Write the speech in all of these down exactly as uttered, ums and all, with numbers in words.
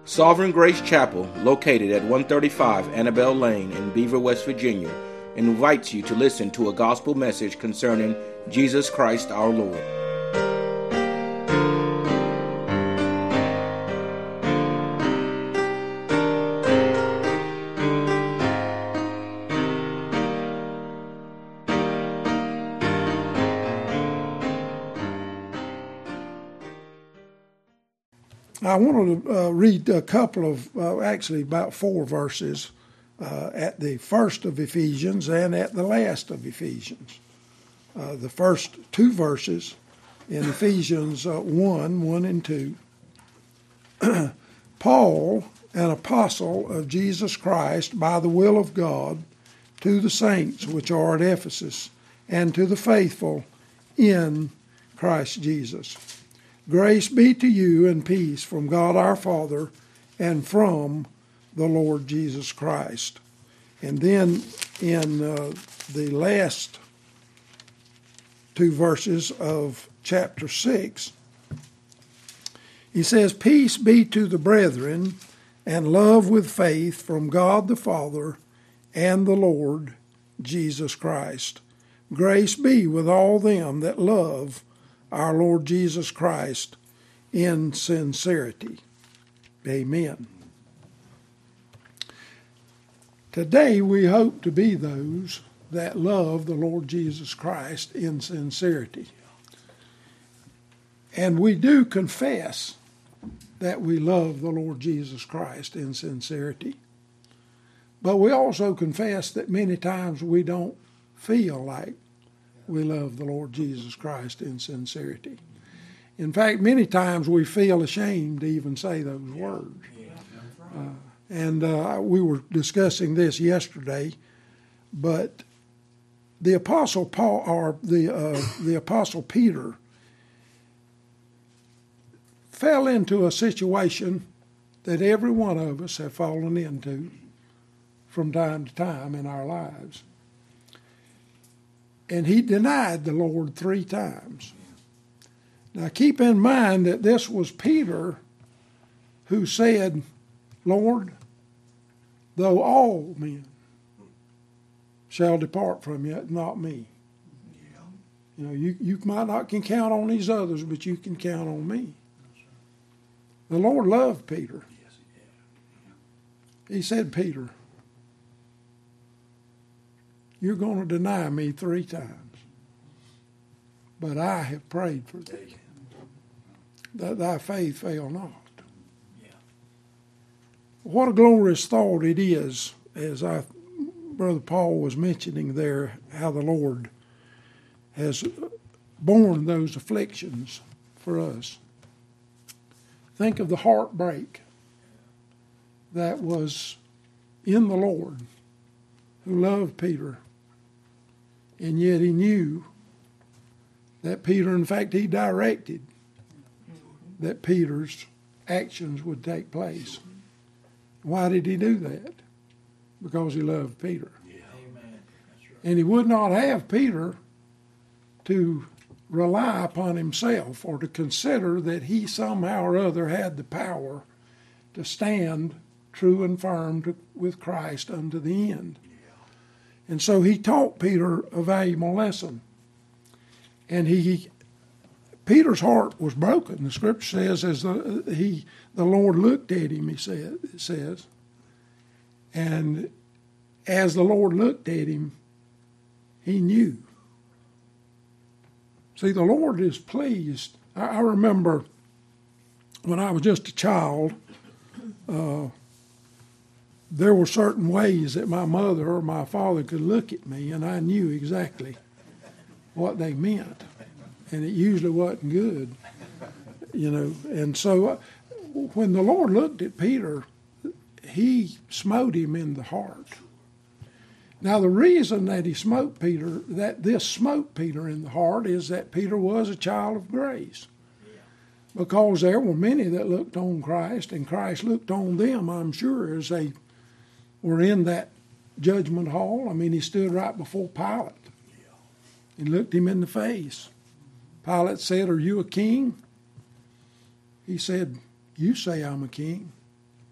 Sovereign Grace Chapel, located at one thirty-five Annabelle Lane in Beaver, West Virginia, invites you to listen to a gospel message concerning Jesus Christ our Lord. I wanted to uh, read a couple of, uh, actually about four verses uh, at the first of Ephesians and at the last of Ephesians. Uh, the first two verses in Ephesians uh, one, one and two. Paul, an apostle of Jesus Christ by the will of God, to the saints which are at Ephesus, and to the faithful in Christ Jesus. Grace be to you and peace from God our Father and from the Lord Jesus Christ. And then in uh, the last two verses of chapter six, he says, Peace be to the brethren and love with faith from God the Father and the Lord Jesus Christ. Grace be with all them that love our Lord Jesus Christ in sincerity. Amen. Today we hope to be those that love the Lord Jesus Christ in sincerity. And we do confess that we love the Lord Jesus Christ in sincerity. But we also confess that many times we don't feel like we love the Lord Jesus Christ in sincerity. In fact, many times we feel ashamed to even say those words. Uh, and uh, we were discussing this yesterday, but the Apostle Paul, or the uh, the Apostle Peter, fell into a situation that every one of us have fallen into from time to time in our lives. And he denied the Lord three times. Now keep in mind that this was Peter who said, Lord, though all men shall depart from you, not me. Yeah. You know, you, you might not can count on these others, but you can count on me. The Lord loved Peter. Yes, he, he said, Peter, you're going to deny me three times, but I have prayed for thee, that thy faith fail not. Yeah. What a glorious thought it is, as I, Brother Paul was mentioning there, how the Lord has borne those afflictions for us. Think of the heartbreak that was in the Lord, who loved Peter. And yet he knew that Peter, in fact, he directed that Peter's actions would take place. Why did he do that? Because he loved Peter. Yeah. Amen. That's right. And he would not have Peter to rely upon himself or to consider that he somehow or other had the power to stand true and firm to, with Christ unto the end. And so he taught Peter a valuable lesson. And he, Peter's heart was broken. The scripture says, as the, he, the Lord looked at him, he said, it says, and as the Lord looked at him, he knew. See, the Lord is pleased. I, I remember when I was just a child, uh, there were certain ways that my mother or my father could look at me, and I knew exactly what they meant. And it usually wasn't good, you know. And so uh, when the Lord looked at Peter, he smote him in the heart. Now, the reason that he smote Peter, that this smote Peter in the heart, is that Peter was a child of grace. Because there were many that looked on Christ, and Christ looked on them, I'm sure, as they were in that judgment hall. I mean, he stood right before Pilate. He looked him in the face. Pilate said, are you a king? He said, you say I'm a king.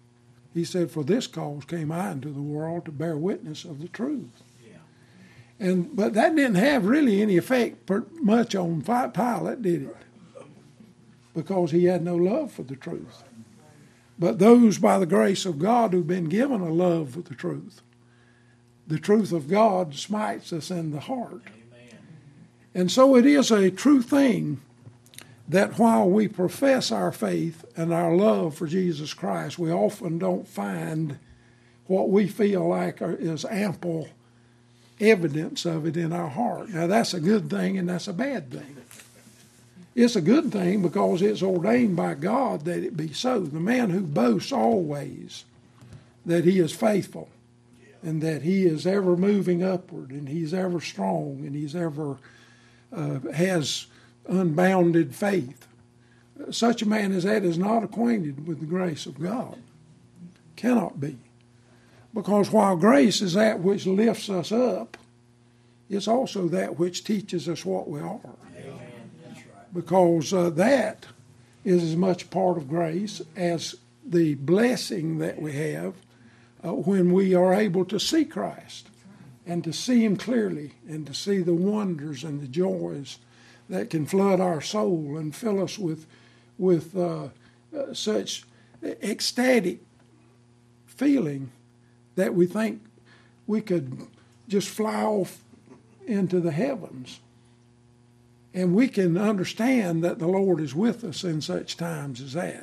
He said, for this cause came I into the world to bear witness of the truth. Yeah. And but that didn't have really any effect per, much on Pilate, did it? Because he had no love for the truth. But those by the grace of God who've been given a love for the truth, the truth of God smites us in the heart. Amen. And so it is a true thing that while we profess our faith and our love for Jesus Christ, we often don't find what we feel like is ample evidence of it in our heart. Now that's a good thing and that's a bad thing. It's a good thing because it's ordained by God that it be so. The man who boasts always that he is faithful and that he is ever moving upward and he's ever strong and he's ever uh, has unbounded faith. Such a man as that is not acquainted with the grace of God. Cannot be. Because while grace is that which lifts us up, it's also that which teaches us what we are. Because uh, that is as much part of grace as the blessing that we have uh, when we are able to see Christ and to see Him clearly and to see the wonders and the joys that can flood our soul and fill us with, with uh, uh, such ecstatic feeling that we think we could just fly off into the heavens. And we can understand that the Lord is with us in such times as that.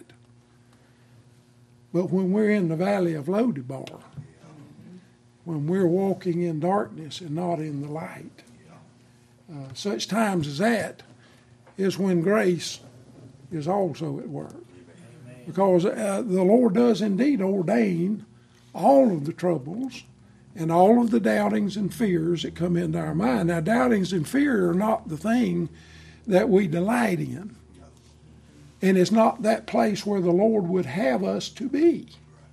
But when we're in the valley of Lodebar, when we're walking in darkness and not in the light, uh, such times as that is when grace is also at work. Because uh, the Lord does indeed ordain all of the troubles and all of the doubtings and fears that come into our mind. Now, doubtings and fear are not the thing that we delight in. And it's not that place where the Lord would have us to be.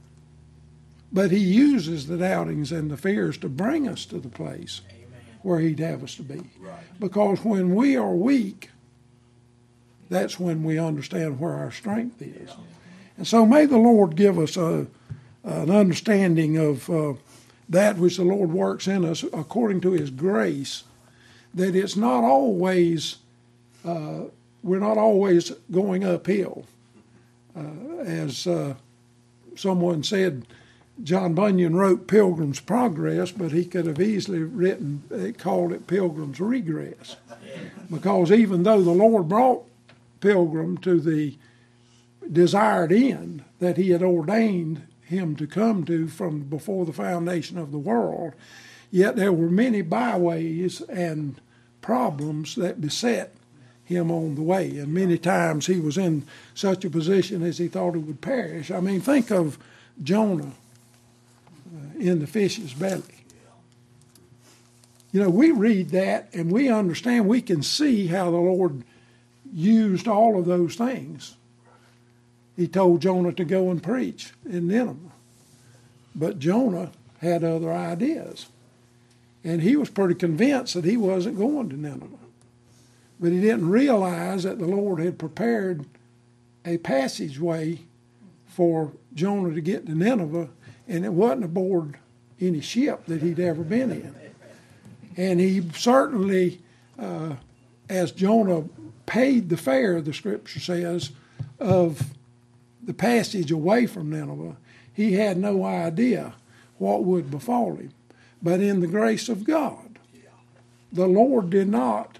But He uses the doubtings and the fears to bring us to the place where He'd have us to be. Because when we are weak, that's when we understand where our strength is. And so may the Lord give us a, an understanding of uh, that which the Lord works in us according to His grace, that it's not always, uh, we're not always going uphill. Uh, as uh, someone said, John Bunyan wrote Pilgrim's Progress, but he could have easily written, it called it Pilgrim's Regress. Because even though the Lord brought Pilgrim to the desired end that He had ordained him to come to from before the foundation of the world, yet there were many byways and problems that beset him on the way. And many times he was in such a position as he thought he would perish. I mean, think of Jonah uh, in the fish's belly. You know, we read that and we understand, we can see how the Lord used all of those things. He told Jonah to go and preach in Nineveh. But Jonah had other ideas. And he was pretty convinced that he wasn't going to Nineveh. But he didn't realize that the Lord had prepared a passageway for Jonah to get to Nineveh, and it wasn't aboard any ship that he'd ever been in. And he certainly, uh, as Jonah paid the fare, the Scripture says, of the passage away from Nineveh, he had no idea what would befall him. But in the grace of God, the Lord did not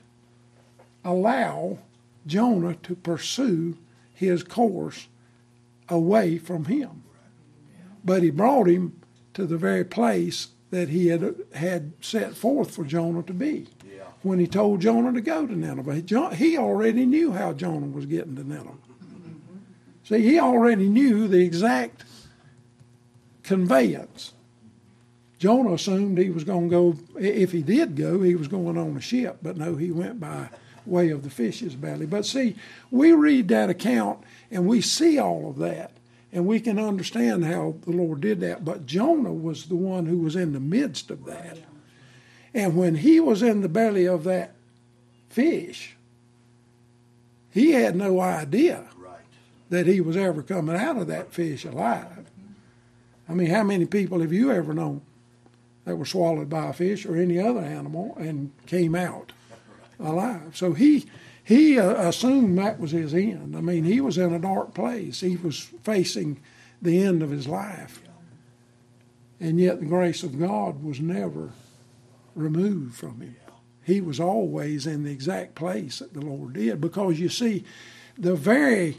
allow Jonah to pursue his course away from him. But He brought him to the very place that He had, had set forth for Jonah to be. When He told Jonah to go to Nineveh, he already knew how Jonah was getting to Nineveh. See, he already knew the exact conveyance. Jonah assumed he was going to go, if he did go, he was going on a ship. But no, he went by way of the fish's belly. But see, we read that account and we see all of that. And we can understand how the Lord did that. But Jonah was the one who was in the midst of that. And when he was in the belly of that fish, he had no idea that he was ever coming out of that fish alive. I mean, how many people have you ever known that were swallowed by a fish or any other animal and came out alive? So he he uh, assumed that was his end. I mean, he was in a dark place. He was facing the end of his life. And yet the grace of God was never removed from him. He was always in the exact place that the Lord did. Because you see, the very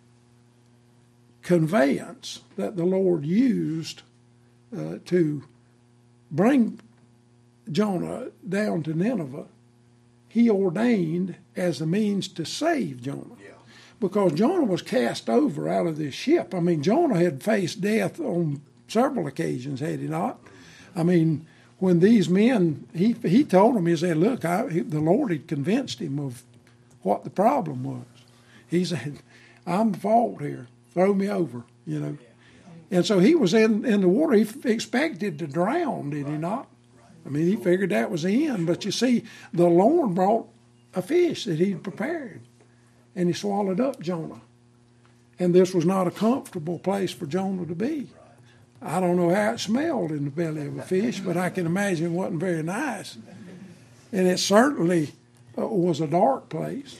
conveyance that the Lord used uh, to bring Jonah down to Nineveh, he ordained as a means to save Jonah. Yeah. Because Jonah was cast over out of this ship. I mean, Jonah had faced death on several occasions, had he not? I mean, when these men, he he told them, he said, look, I, he, the Lord had convinced him of what the problem was. He said, I'm the fault here. Throw me over, you know. And so he was in, in the water. He f- expected to drown, did he not? I mean, he figured that was the end. But you see, the Lord brought a fish that he'd prepared, and he swallowed up Jonah. And this was not a comfortable place for Jonah to be. I don't know how it smelled in the belly of a fish, but I can imagine it wasn't very nice. And it certainly uh, was a dark place.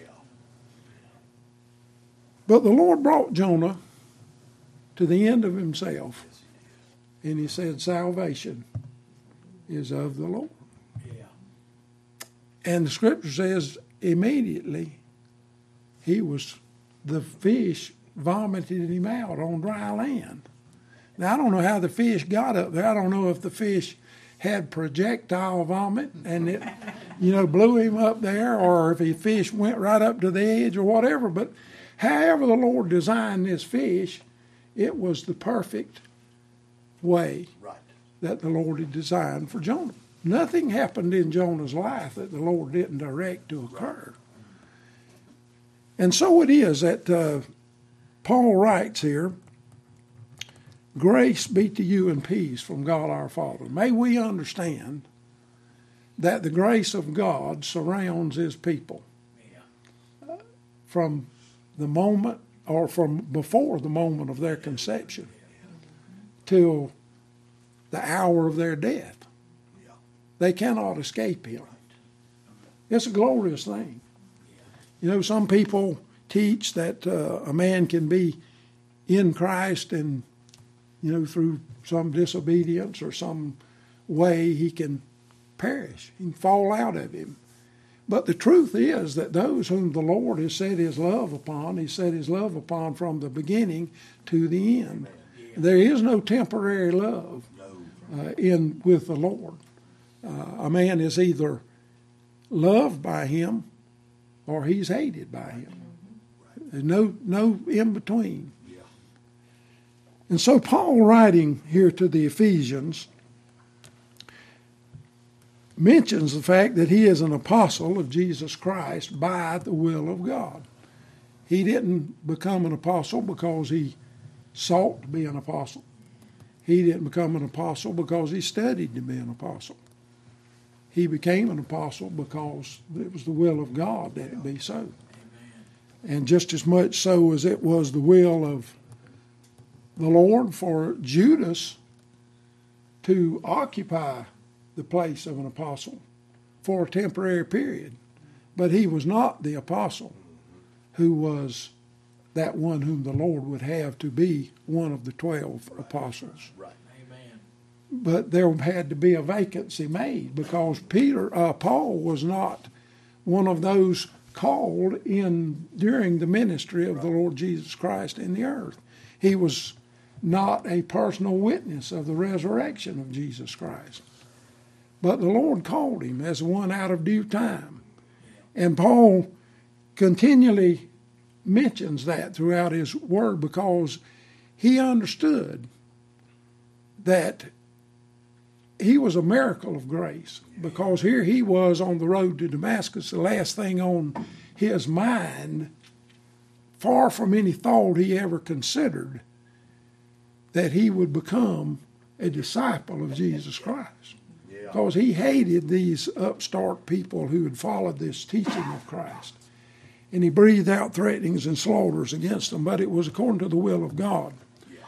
But the Lord brought Jonah to the end of himself. And he said, salvation is of the Lord. And the scripture says, immediately he was, the fish vomited him out on dry land. Now, I don't know how the fish got up there. I don't know if the fish had projectile vomit and it, you know, blew him up there, or if the fish went right up to the edge or whatever. But however the Lord designed this fish, it was the perfect way right. that the Lord had designed for Jonah. Nothing happened in Jonah's life that the Lord didn't direct to occur. And so it is that uh, Paul writes here, grace be to you and peace from God our Father. May we understand that the grace of God surrounds his people yeah. from the moment, or from before the moment of their conception till the hour of their death. They cannot escape him. It's a glorious thing. You know, some people teach that uh, a man can be in Christ and, you know, through some disobedience or some way he can perish. He can fall out of him. But the truth is that those whom the Lord has set his love upon, he set his love upon from the beginning to the end. There is no temporary love uh, in with the Lord. Uh, a man is either loved by him or he's hated by him. There's no, no in between. And so Paul, writing here to the Ephesians, mentions the fact that he is an apostle of Jesus Christ by the will of God. He didn't become an apostle because he sought to be an apostle. He didn't become an apostle because he studied to be an apostle. He became an apostle because it was the will of God that it be so. Amen. And just as much so as it was the will of the Lord for Judas to occupy the place of an apostle for a temporary period. But he was not the apostle who was that one whom the Lord would have to be one of the twelve right. apostles. Right. Amen. But there had to be a vacancy made because Peter, uh, Paul was not one of those called in during the ministry of right. the Lord Jesus Christ in the earth. He was not a personal witness of the resurrection of Jesus Christ. But the Lord called him as one out of due time. And Paul continually mentions that throughout his word because he understood that he was a miracle of grace. Because here he was on the road to Damascus, the last thing on his mind, far from any thought he ever considered, that he would become a disciple of Jesus Christ. Because he hated these upstart people who had followed this teaching of Christ. And he breathed out threatenings and slaughters against them, but it was according to the will of God.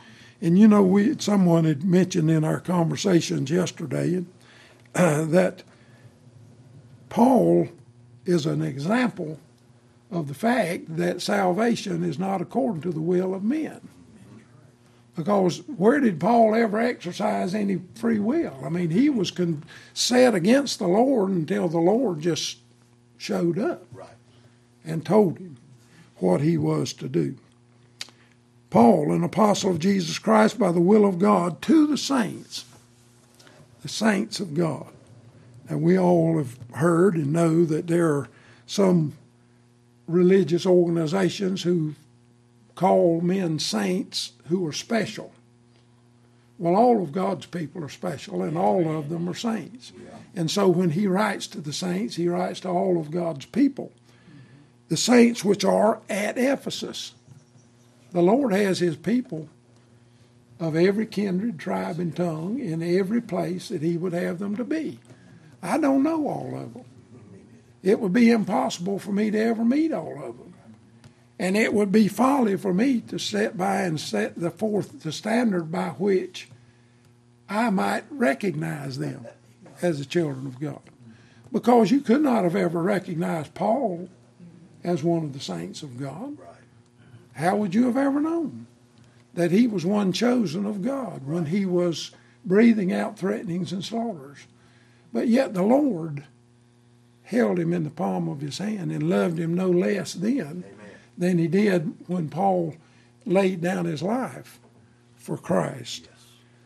And you know, we someone had mentioned in our conversations yesterday uh, that Paul is an example of the fact that salvation is not according to the will of men. Because where did Paul ever exercise any free will? I mean, he was con- set against the Lord until the Lord just showed up Right. and told him what he was to do. Paul, an apostle of Jesus Christ by the will of God, to the saints, the saints of God. And we all have heard and know that there are some religious organizations who call men saints who are special. Well, all of God's people are special, and all of them are saints. And so when he writes to the saints, he writes to all of God's people. The saints which are at Ephesus. The Lord has his people of every kindred, tribe, and tongue in every place that he would have them to be. I don't know all of them. It would be impossible for me to ever meet all of them. And it would be folly for me to set by and set the forth the standard by which I might recognize them as the children of God. Because you could not have ever recognized Paul as one of the saints of God. How would you have ever known that he was one chosen of God when he was breathing out threatenings and slaughters? But yet the Lord held him in the palm of his hand and loved him no less then Amen. Than he did when Paul laid down his life for Christ. Yes.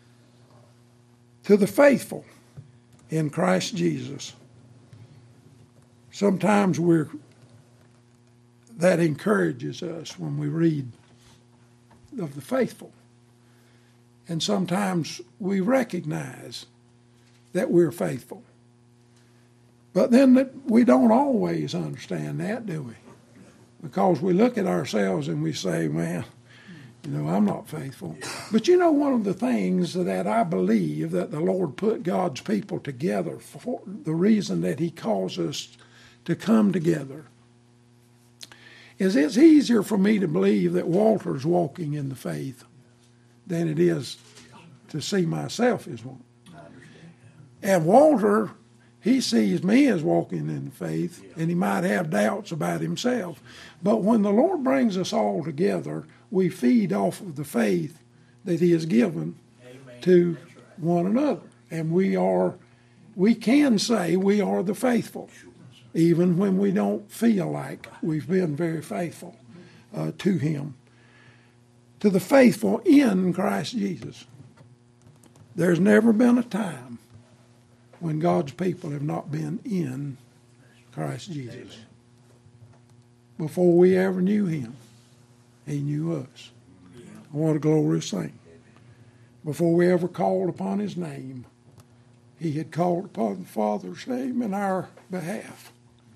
To the faithful in Christ Jesus. Sometimes we're that encourages us when we read of the faithful. And sometimes we recognize that we're faithful. But then that we don't always understand that, do we? Because we look at ourselves and we say, well, you know, I'm not faithful. But you know, one of the things that I believe that the Lord put God's people together for, the reason that he calls us to come together, is it's easier for me to believe that Walter's walking in the faith than it is to see myself as one. And Walter, he sees me as walking in the faith, and he might have doubts about himself. But when the Lord brings us all together, we feed off of the faith that he has given Amen. To one another. And we are, we can say we are the faithful, even when we don't feel like we've been very faithful uh, to him. To the faithful in Christ Jesus. There's never been a time when God's people have not been in Christ Jesus. Before we ever knew him, he knew us. What a glorious thing. Before we ever called upon his name, he had called upon the Father's name in our behalf.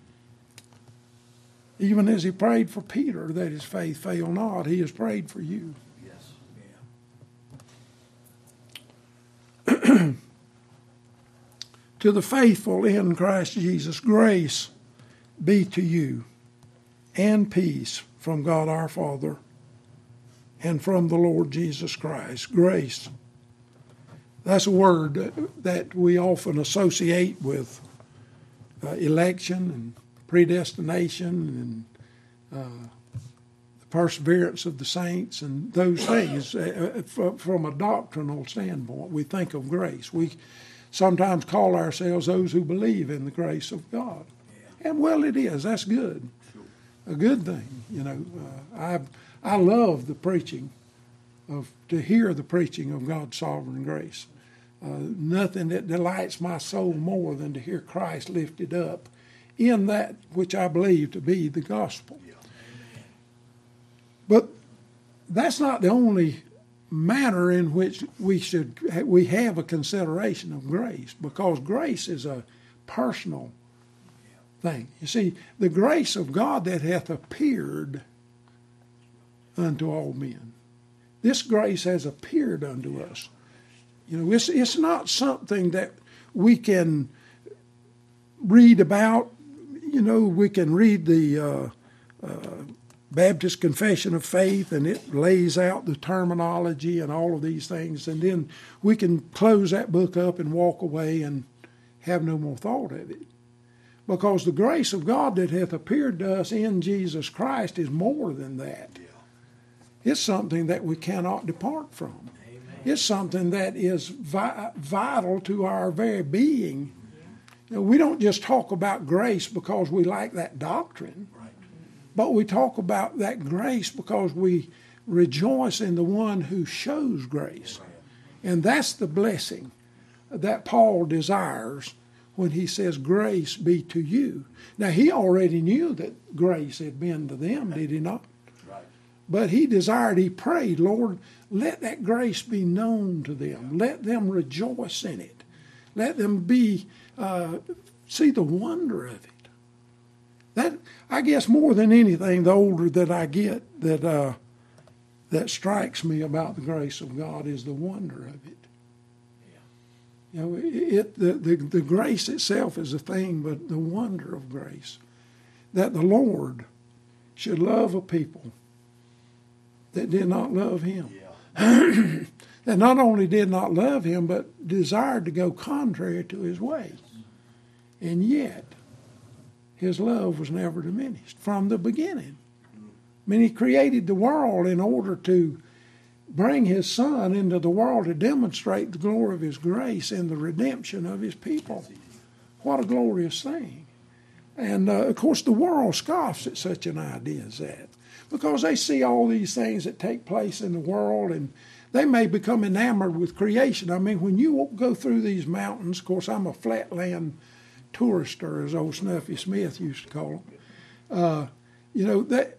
Even as he prayed for Peter that his faith fail not, he has prayed for you. Yes. To the faithful in Christ Jesus, grace be to you and peace from God our Father and from the Lord Jesus Christ. Grace. That's a word that, that we often associate with uh, election and predestination and uh, the perseverance of the saints and those things. Uh, from a doctrinal standpoint, we think of grace. We sometimes call ourselves those who believe in the grace of God. Yeah. And well, it is. That's good. Sure. A good thing. You know, uh, I I love the preaching of, to hear the preaching of God's sovereign grace. Uh, nothing that delights my soul more than to hear Christ lifted up in that which I believe to be the gospel. Yeah. But that's not the only manner in which we should we have a consideration of grace, because grace is a personal thing. You see, the grace of God that hath appeared unto all men. This grace has appeared unto us. You know, it's it's not something that we can read about. You know, we can read the uh, uh, Baptist Confession of Faith, and it lays out the terminology and all of these things, and then we can close that book up and walk away and have no more thought of it. Because the grace of God that hath appeared to us in Jesus Christ is more than that. It's something that we cannot depart from. Amen. It's something that is vi- vital to our very being. You know, we don't just talk about grace because we like that doctrine, right, but we talk about that grace because we rejoice in the one who shows grace. Right. And that's the blessing that Paul desires when he says, grace be to you. Now, he already knew that grace had been to them, did he not? Right. But he desired, he prayed, Lord, let that grace be known to them. Let them rejoice in it. Let them be, uh, see the wonder of it. That, I guess more than anything, the older that I get, that uh, that strikes me about the grace of God is the wonder of it. You know, it, the, the, the grace itself is a thing, but the wonder of grace, that the Lord should love a people that did not love him. Yeah. That not only did not love him, but desired to go contrary to his way. And yet, his love was never diminished from the beginning. I mean, he created the world in order to bring his Son into the world to demonstrate the glory of his grace and the redemption of his people. What a glorious thing. And, uh, of course, the world scoffs at such an idea as that because they see all these things that take place in the world, and they may become enamored with creation. I mean, when you go through these mountains, of course, I'm a flatland tourister, as old Snuffy Smith used to call them. Uh, you know, that.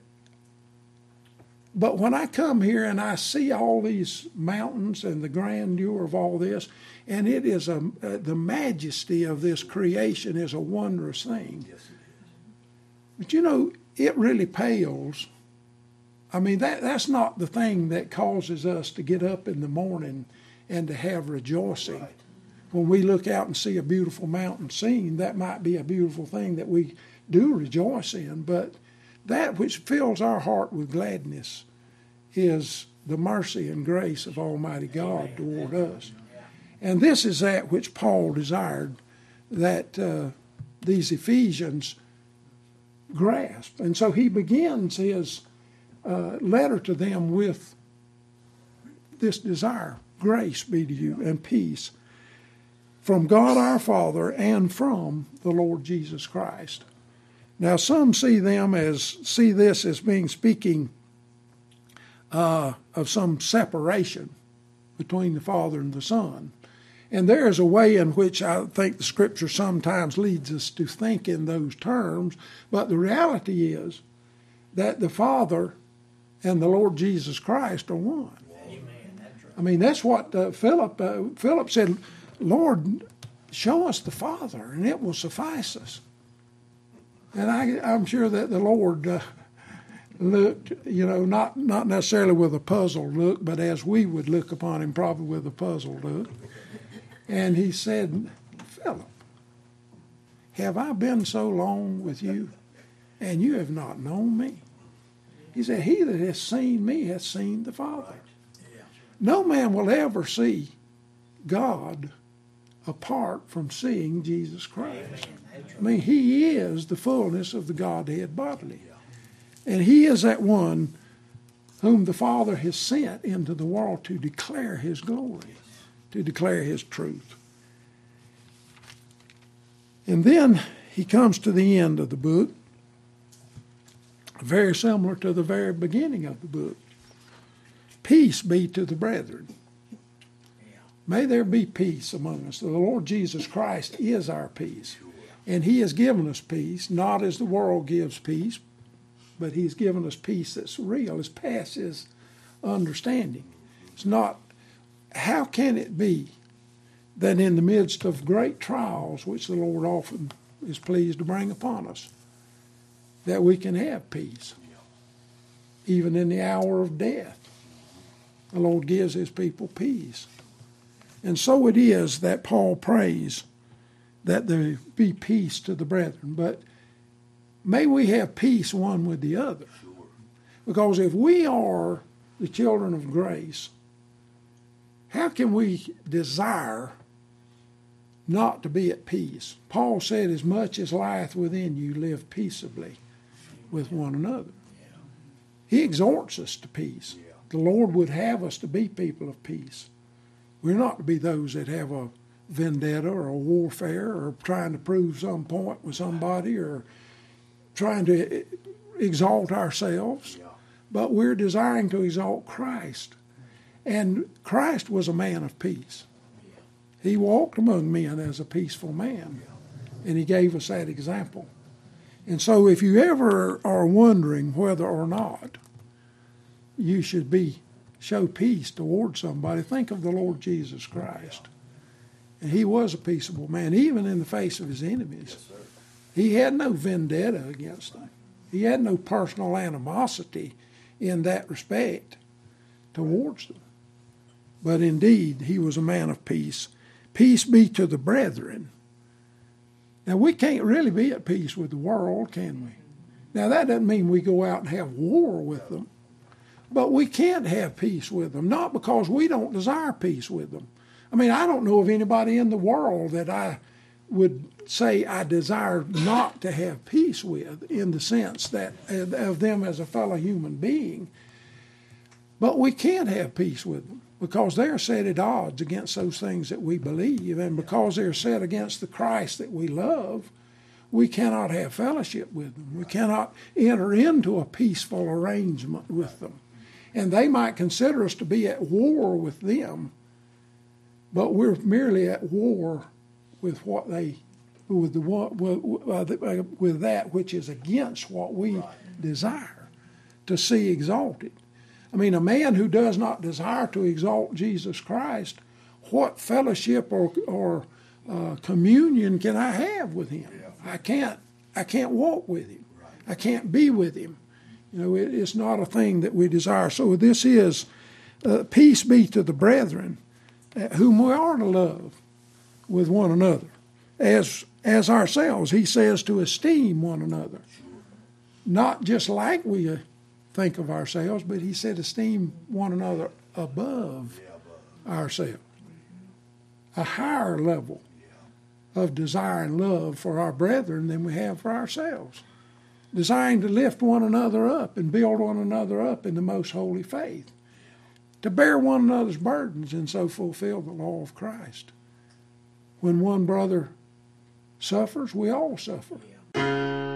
But when I come here and I see all these mountains and the grandeur of all this, and it is a, uh, the majesty of this creation is a wondrous thing. Yes, it is. But you know, it really pales. I mean, that that's not the thing that causes us to get up in the morning and to have rejoicing. Right. When we look out and see a beautiful mountain scene, that might be a beautiful thing that we do rejoice in, but that which fills our heart with gladness is the mercy and grace of Almighty God toward us. And this is that which Paul desired that uh, these Ephesians grasp. And so he begins his uh, letter to them with this desire, grace be to you and peace from God our Father and from the Lord Jesus Christ. Now, some see them as see this as being speaking uh, of some separation between the Father and the Son. And there is a way in which I think the Scripture sometimes leads us to think in those terms, but the reality is that the Father and the Lord Jesus Christ are one. Amen. I mean, that's what uh, Philip uh, Philip said, Lord, show us the Father, and it will suffice us. And I, I'm sure that the Lord uh, looked, you know, not, not necessarily with a puzzled look, but as we would look upon him, probably with a puzzled look. And he said, Philip, have I been so long with you, and you have not known me? He said, he that has seen me has seen the Father. No man will ever see God apart from seeing Jesus Christ. I mean, he is the fullness of the Godhead bodily. And he is that one whom the Father has sent into the world to declare his glory, to declare his truth. And then he comes to the end of the book, very similar to the very beginning of the book. Peace be to the brethren. May there be peace among us. The Lord Jesus Christ is our peace. And he has given us peace, not as the world gives peace, but he's given us peace that's real, it passes understanding. It's not, how can it be that in the midst of great trials, which the Lord often is pleased to bring upon us, that we can have peace? Even in the hour of death, the Lord gives his people peace. And so it is that Paul prays that there be peace to the brethren. But may we have peace one with the other. Sure. Because if we are the children of grace, how can we desire not to be at peace? Paul said, as much as lieth within you, live peaceably with one another. He exhorts us to peace. The Lord would have us to be people of peace. We're not to be those that have a vendetta or a warfare or trying to prove some point with somebody or trying to exalt ourselves. But we're desiring to exalt Christ. And Christ was a man of peace. He walked among men as a peaceful man. And he gave us that example. And so if you ever are wondering whether or not you should be show peace toward somebody, think of the Lord Jesus Christ. And he was a peaceable man, even in the face of his enemies. Yes, he had no vendetta against them. He had no personal animosity in that respect towards them. But indeed, he was a man of peace. Peace be to the brethren. Now, we can't really be at peace with the world, can we? Now, that doesn't mean we go out and have war with them. But we can't have peace with them, not because we don't desire peace with them. I mean, I don't know of anybody in the world that I would say I desire not to have peace with, in the sense that of them as a fellow human being. But we can't have peace with them because they're set at odds against those things that we believe, and because they're set against the Christ that we love, we cannot have fellowship with them. We cannot enter into a peaceful arrangement with them. And they might consider us to be at war with them, but we're merely at war with what they, with the with, with that which is against what we desire to see exalted. I mean, a man who does not desire to exalt Jesus Christ, what fellowship or or uh, communion can I have with him? I can't. I can't walk with him. I can't be with him. You know, it, it's not a thing that we desire. So this is, uh, peace be to the brethren, uh, whom we are to love with one another, as as ourselves. He says to esteem one another, not just like we uh, think of ourselves, but he said esteem one another above ourselves, a higher level of desire and love for our brethren than we have for ourselves. Desiring to lift one another up and build one another up in the most holy faith, to bear one another's burdens and so fulfill the law of Christ. When one brother suffers, we all suffer.